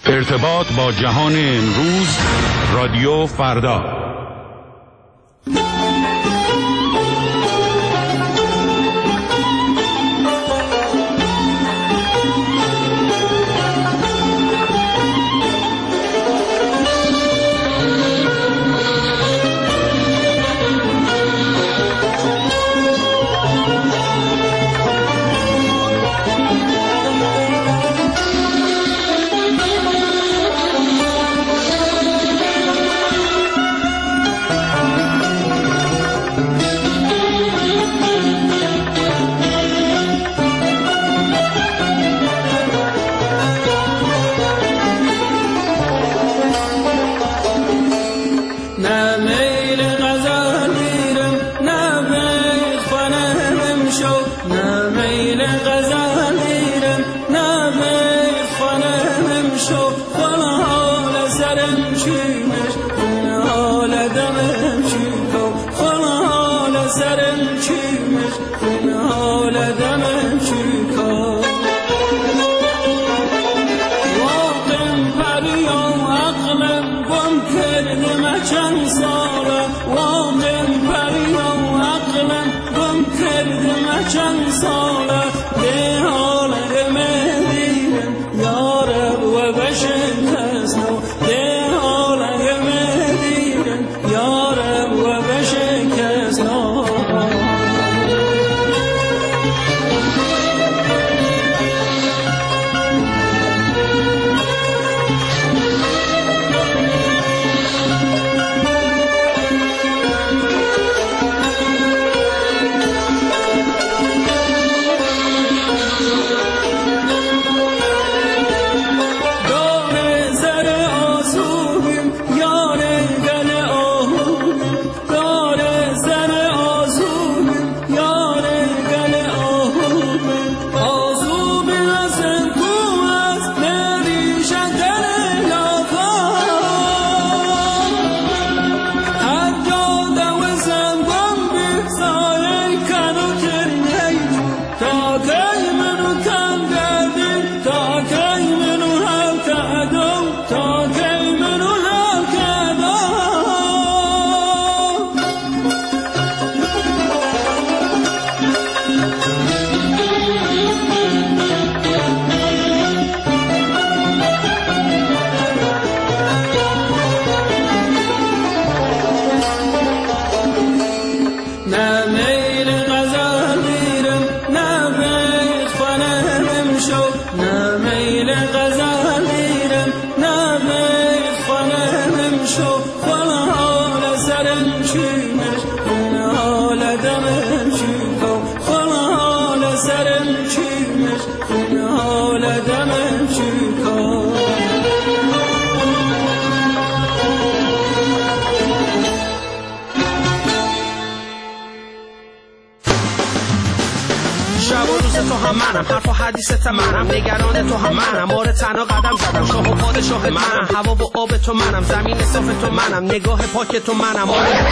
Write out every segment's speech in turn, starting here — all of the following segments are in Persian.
ارتباط با جهان امروز، رادیو فردا. حرف و حدیثت منم، نگران تو هم منم، مورد تنها قدم زدم، شاه و پادشاه منم، هوا و آب تو منم، زمین صاف تو منم، نگاه پاک تو منم.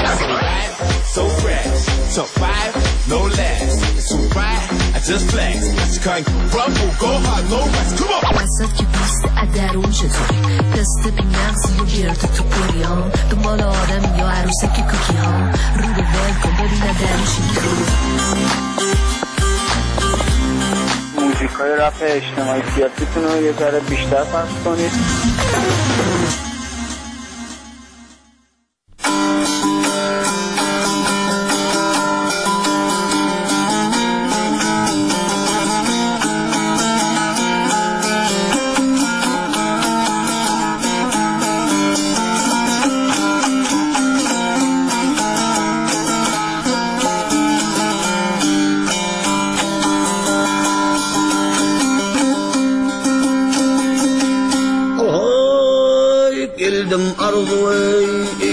So fresh, top 5, no less. It's too bright, I just flex. You can't crumble, go hard, no rest. Come on. وسط که پست ادرون چطور دست بی نقصی و گرد تو قریام دنبال آدم یا عروسک کوکی ها رو به ول کن ببینه درشی موزیکای رپ اجتماعی سیاسیتون رو یه ذره بیشتر پخش کنید. Geldim arzuya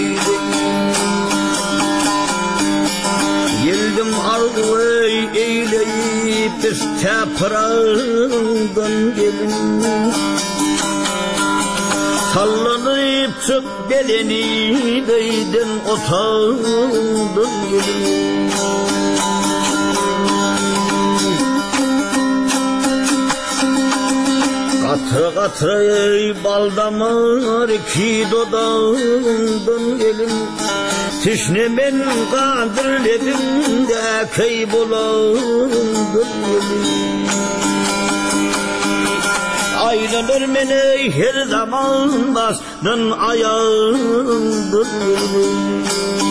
Geldim arzuya eyleyip İsteprandan gelin Sallanıp çık beleni Değdin otağından gelin Qatra qatra ey bal damar ki dodağından gelin Tişnemen qadırledim de kaybolandan gelin Aylanır meni her zaman basdın ayağından gelin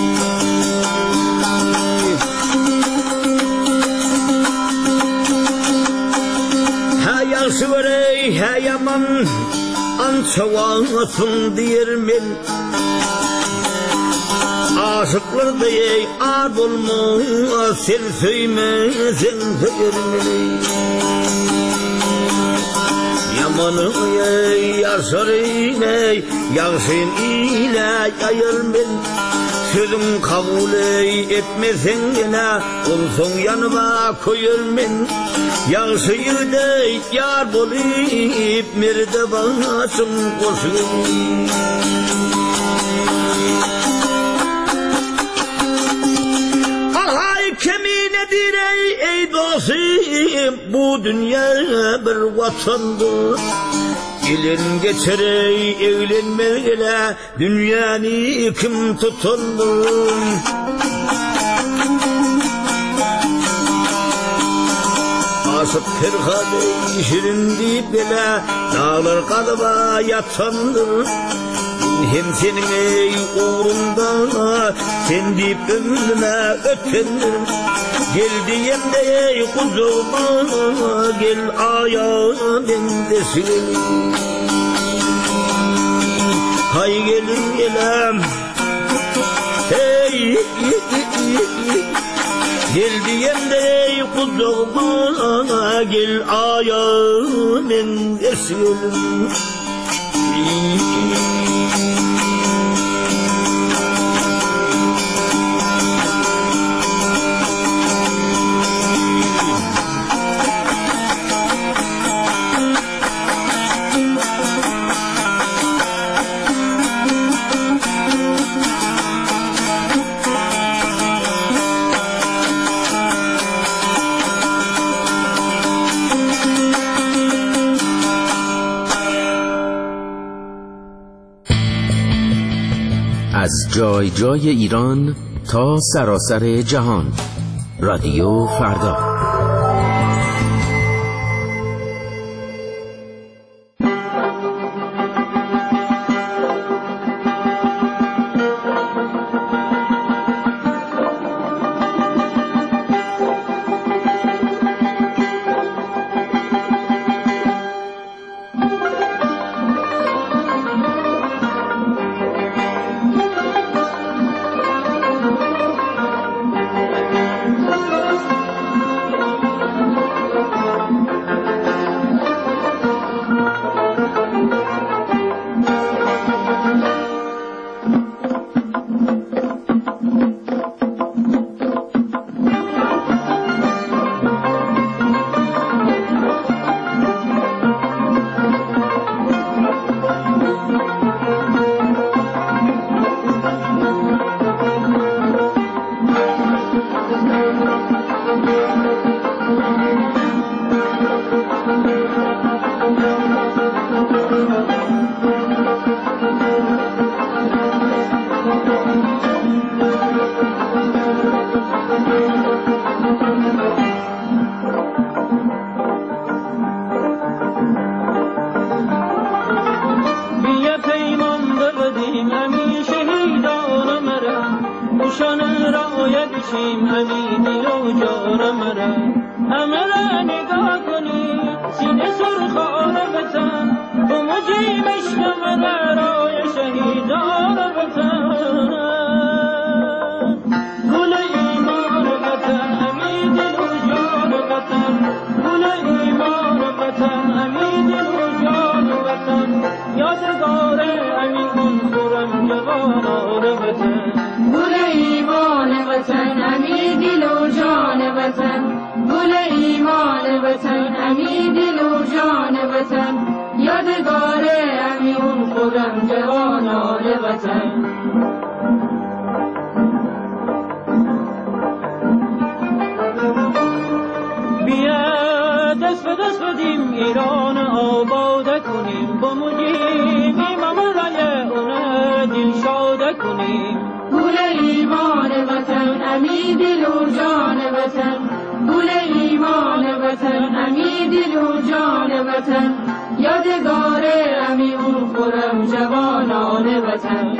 Süverey heyaman ançavasın diyermin Aşıklar diyey ad olma sen söymezin söyermin Yamanı ey yaşarın ey yağsın ile yayırmin Sözüm kabul etmesen yine olsun yanıma koyurmin Yağsıyır dey yar bolayıp merde basım koşun Alay keminedir ey dostum bu dünya bir vatandır Gelin geçer evlenmeyle dünyanı kim tutandır Aşık Ferhade şirindi bile dağlar kalıba yatandır Hem senin ey uğrunda sen deyip ömrüne ötendir Gel diyem de ey kuzuma gel ayağımın desin Hay gelin gelem hey Gel diyem de ey kuzuma gel ayağımın desin از جای جای ایران تا سراسر جهان رادیو فردا بیا دست به دست بدیم ایران آباد با مجیم ایمام رای اونه دل شاده کنیم. گل ایمان وطن امی دل و جان وطن، گل ایمان وطن امی دل و جان وطن، یادگار امی اون خورم جوانان وطن.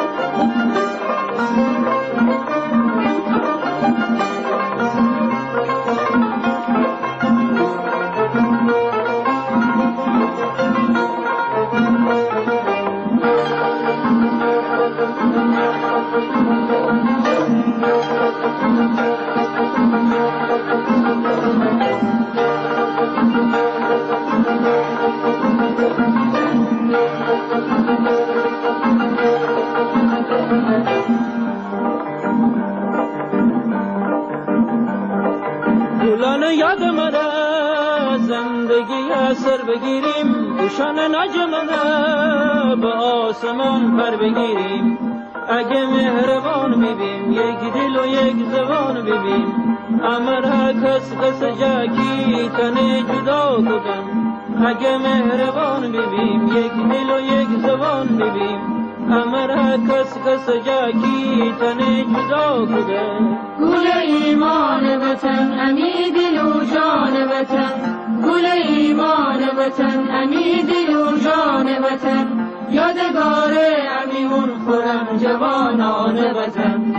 گلان یاد مره زندگی اثر بگیریم، دوشان نجمنه به آسمان پر بگیریم. اگه مهربان ببیم یک دل و یک زبان ببیم، امره کس کس جاکی تنه جدا کدم. اگه مهربان ببیم یک دل و یک زبان ببیم، امره کس کس جاکی تنه جدا کدم. گل ایمان وطن امی دل و جان وطن، گل ایمان وطن امی دل و جان وطن، یادگار امی اون خورم جوانان وطن.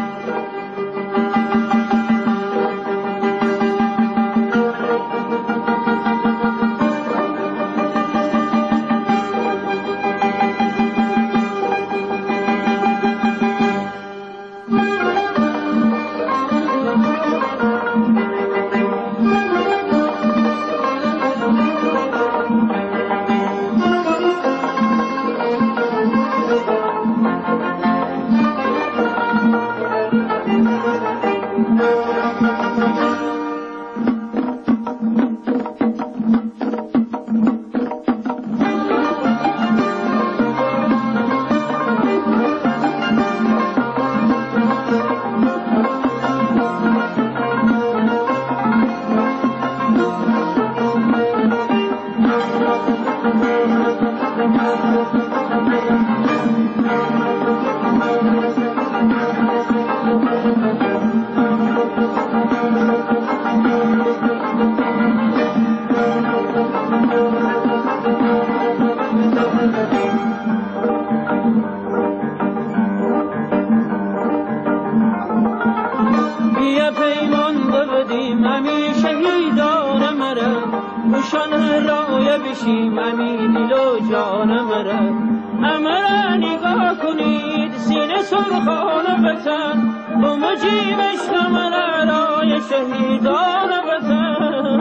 بیا پیمان ببدیم امی شهیدان مره، گوشان رایه بشیم امی دل و جان مره. امره نگاه کنید سینه سرخان وطن، با مجیب عشق مره رای شهیدان وطن.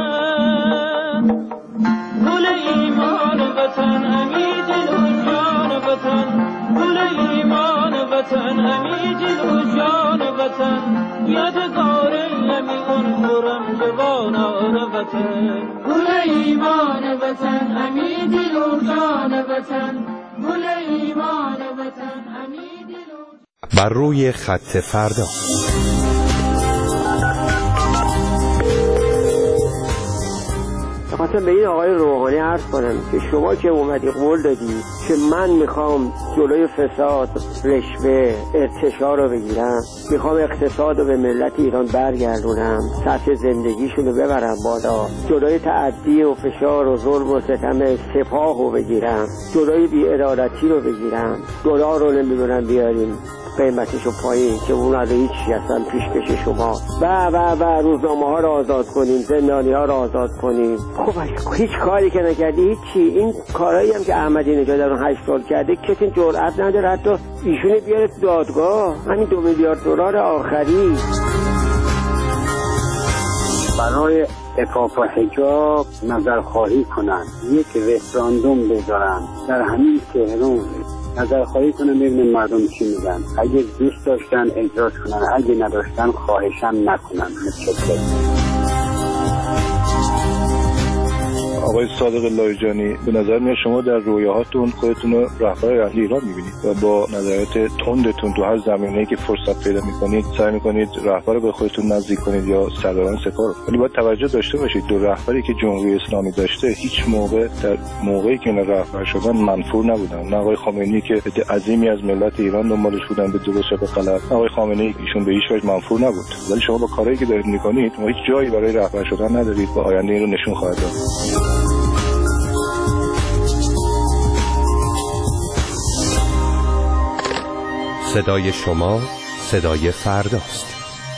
گل ایمان وطن امی دل و جان وطن، گل ایمان وطن امی دل و جان وطن، یادگار امی اون خورم جوانان وطن. گل ایمان وطن امی دل و جان وطن، گل ایمان وطن امی دل و بر روی خط فردا. خواستم به این آقای روحانی عرض کنم که شما که اومدی قول دادی که من میخوام جلوی فساد، رشوه، ارتشا رو بگیرم، میخوام اقتصاد رو به ملت ایران برگردونم، سطح زندگیشون رو ببرم بالا، جلوی تعدی و فشار و ظلم و ستم سپاه رو بگیرم، جلوی بی‌عدالتی رو بگیرم، دلار رو نمیدونم بیاریم قیمتشو پایین که اون رو هیچی اصلا پیشکش شما و روزنامه ها رو آزاد کنیم، زندانی ها رو آزاد کنیم. خب هیچ کاری که نکردی هیچی. این کارهایی هم که احمدی نژاد در اون 8 سال کرده کسی جرئت نداره حتی ایشون بیاره تو دادگاه. همین 2 میلیارد دلار آخری برای عفاف و حجاب نظرخواهی کنن، یک رفراندوم بذارن در همین تهران، نظرخواهی کنن ببینن مردم چی میگن، اگه دوست داشتن اجراش کنن، اگه نداشتن خواهشن نکنن. متشکرم. آقای صادق لاریجانی، به نظر میاد شما در رویاهاتون خودتون رو رهبر آینده ایران می‌بینید و با نظریات تندتون تو هر زمینه‌ای که فرصت پیدا می‌کنید سعی می‌کنید رهبر رو به خودتون نزدیک کنید یا سرداران سپاه. ولی باید توجه داشته باشید دو رهبری که جمهوری اسلامی داشته هیچ موقع در موقعی که اینا رهبر شدن منفور نبودن. نه آقای خامنه‌ای که عده عظیمی از ملت ایران دنبالش بودن به درست یا به غلط، آقای خامنه‌ای ایشون به هیچ وجه منفور نبود. ولی شما با کاری که دارید می‌کنید هیچ جایی برای رهبر شدن ندارید و آینده این رو نشون خواهد داد. صدای شما صدای فرداست.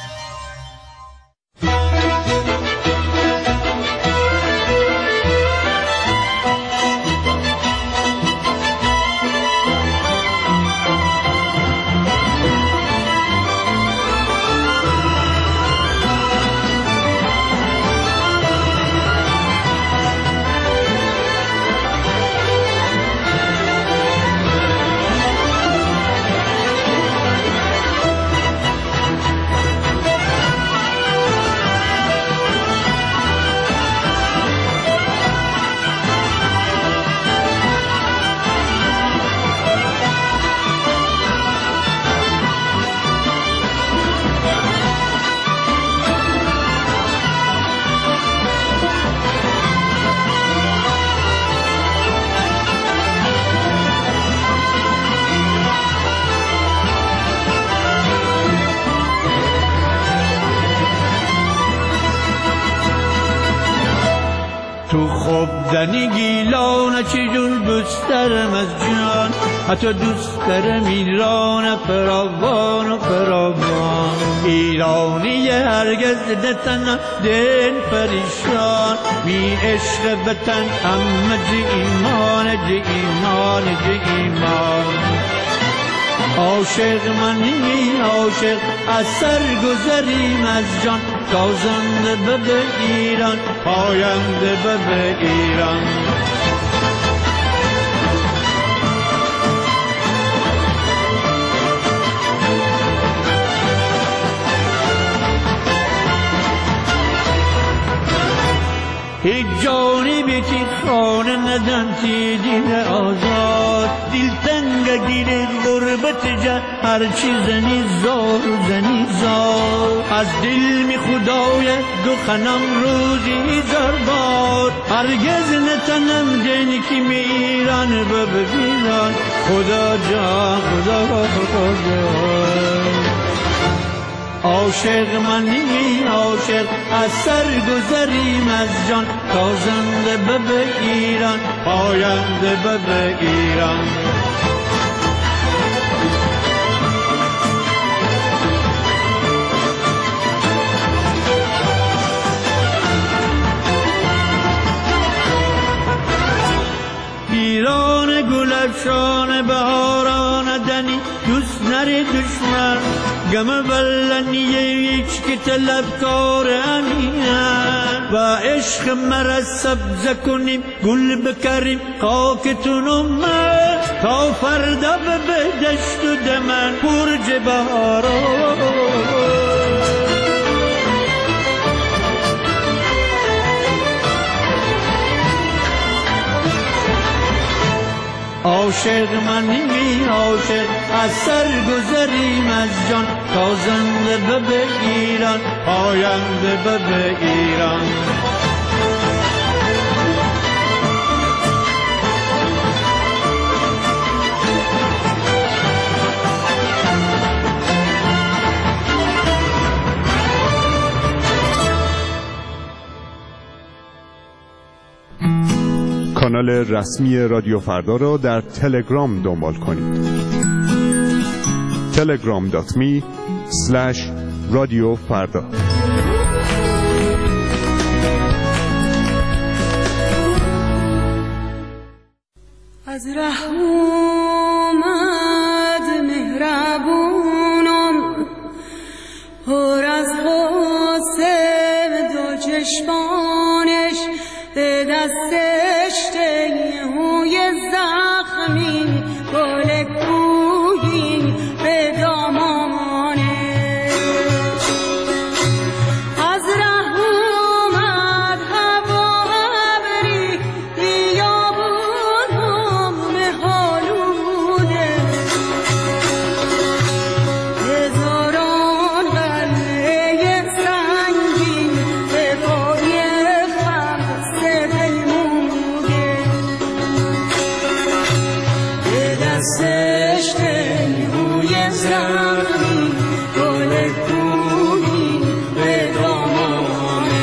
تو خوب زنی گیلان چجور دوست دارم از جان، حتی دوست دارم ایران فراوان و فراوان. ایرانی هرگز نتنم دل پریشان، بی عشق وطن همه جه ایمان جه ایمان جه ایمان. عاشق منی عاشق از سر گذریم از جان، تازنده به ایران پاینده به ایران. هیچ جانی بیتی خانه ندن تی دین آزاد، دل تنگ گیره غربت جا هرچی زنی زار زنی زار. از دل می خدای دو خنم روزی زار بار، هرگز نتنم دین کی می ایران ببیران. خدا جا خدا جا عاشق منی عاشق از سر گذریم از جان، تازنده به ایران پاینده به ایران. ایران گل افشان بهاران دنی، دوست نری دشمن گم ولنی هیچ که طلبکار امینم. و عشق مرا سبز کنیم گل بکریم خاکتون من، تا فردا به دشت و دمن برج بهاران. عاشق منی عاشق از سر گذریم از جان، تازنده به ایران پاینده به ایران. کانال رسمی رادیو فردا را در تلگرام دنبال کنید. telegram.me/رادیو فردا. از ره اومد مهربونم پر از غصه دو چشمانش، به دستش تیهوی زخمی گل کوهی به دامانش. از ره اومد هوا ابری دستش روی زمین گل کوهی به دامانه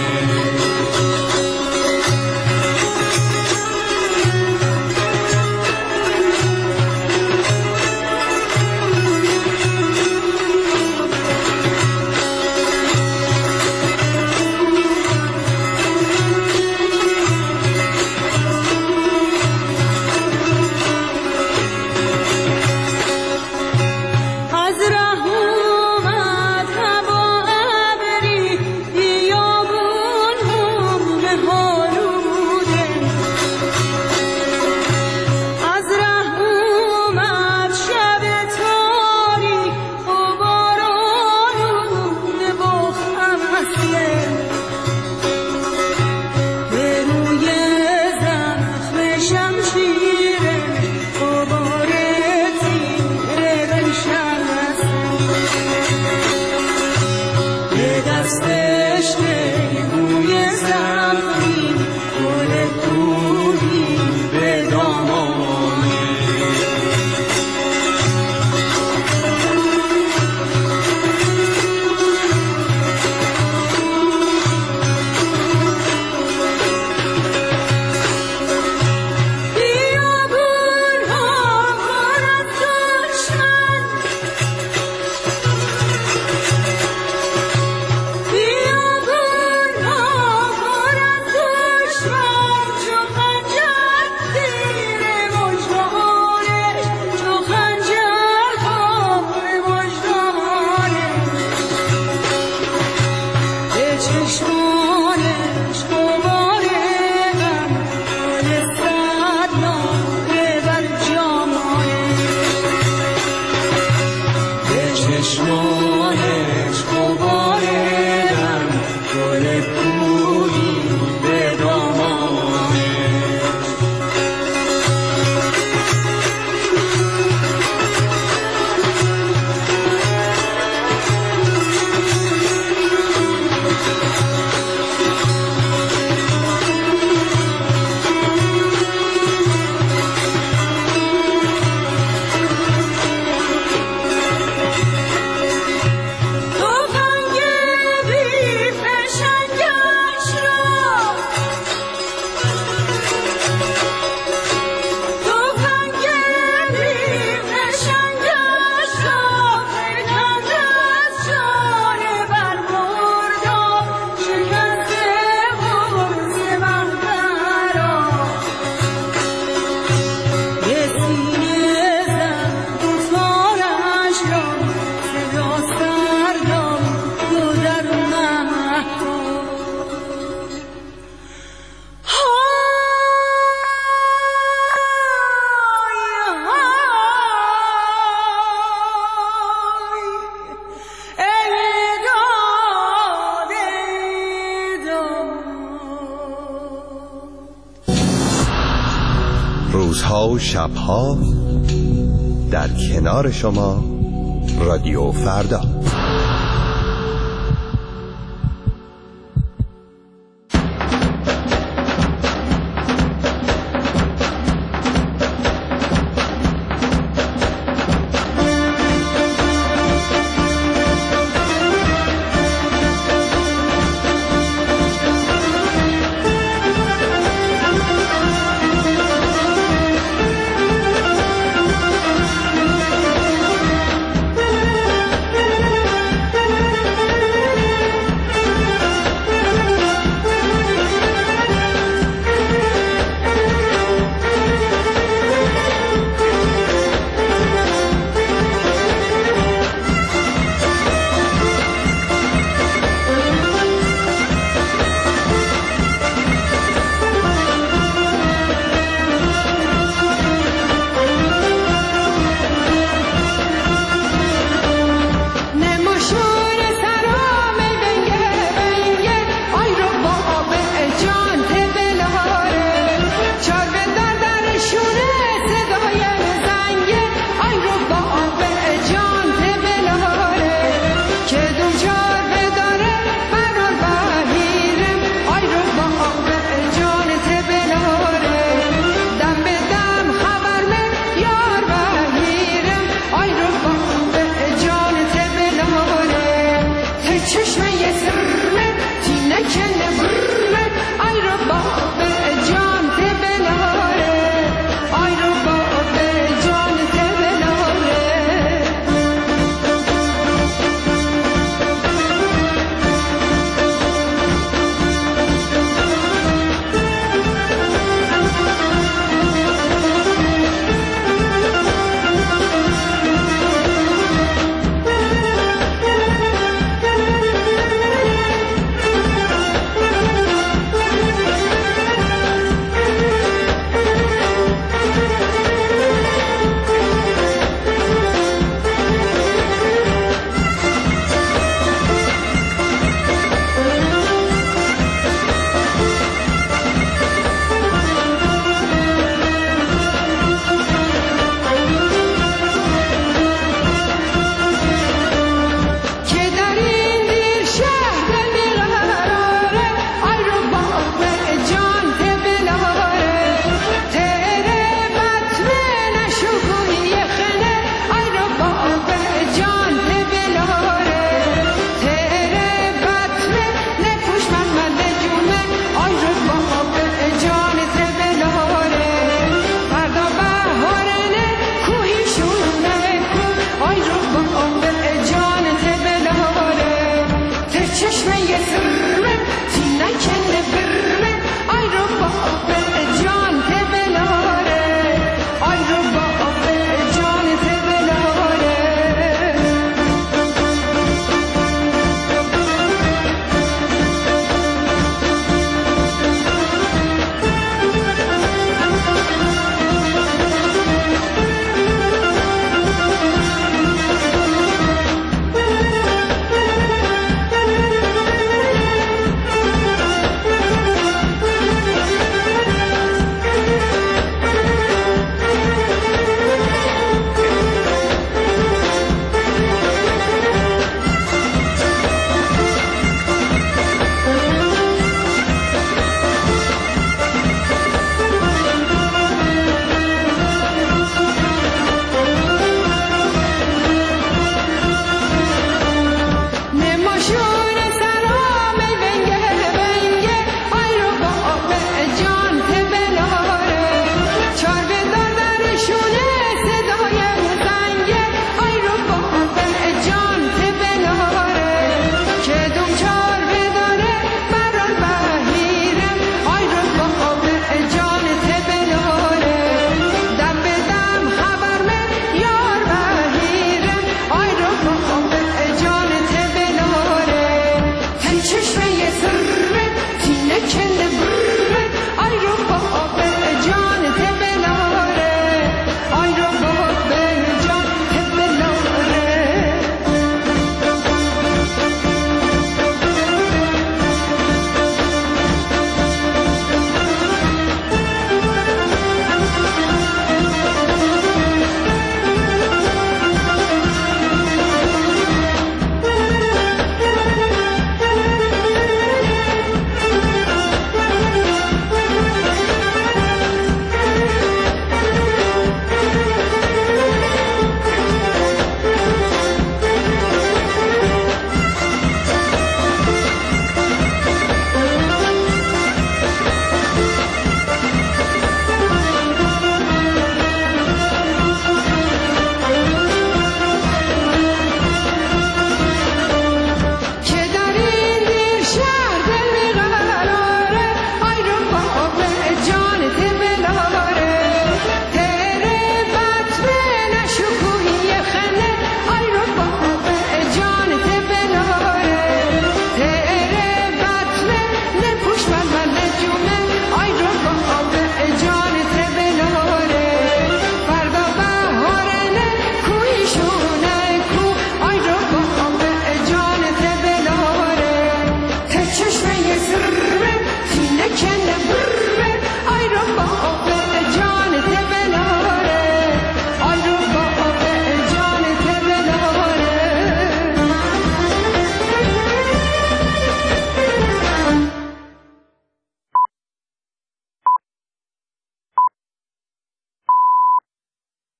روزها و شبها در کنار شما رادیو فردا.